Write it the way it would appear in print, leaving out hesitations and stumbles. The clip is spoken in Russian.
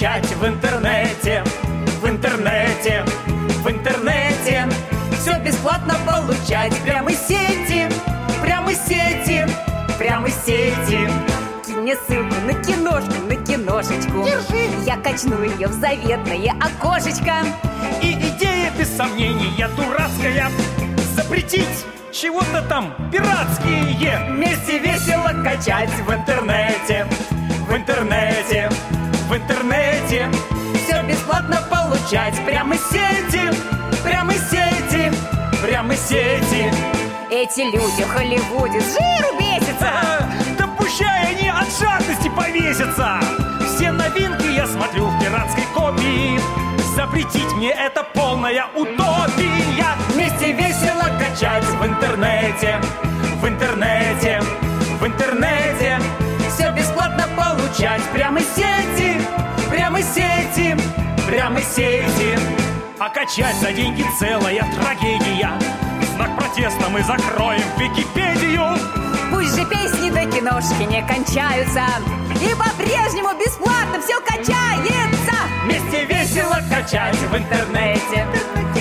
качать в интернете. В интернете, в интернете. Все бесплатно получать прямо из сети. Прямо из сети, прямо из сети. Кинь мне ссылку на киношку, на киношечку. Держи. Я качну ее в заветное окошечко. И идея, без сомнения, дурацкая. Запретить чего-то там пиратские. Вместе весело качать в интернете. В интернете, в интернете. Все бесплатно получать прямо из сети. Прямо из сети, прямо из сети. Эти люди в Холливуде с жиру бесятся. Да пущай они от жадности повесятся. Все новинки я смотрю в пиратской копии. Запретить мне это полная утопия. Вместе весело качать в интернете. В интернете, в интернете. Все бесплатно получать прямо из сети. Прямо из сети, прямо из сети. А качать за деньги целая трагедия. В знак протеста мы закроем Википедию. Пусть же песни до киношки не кончаются. И по-прежнему бесплатно все качается. Вместе весело качать в интернете.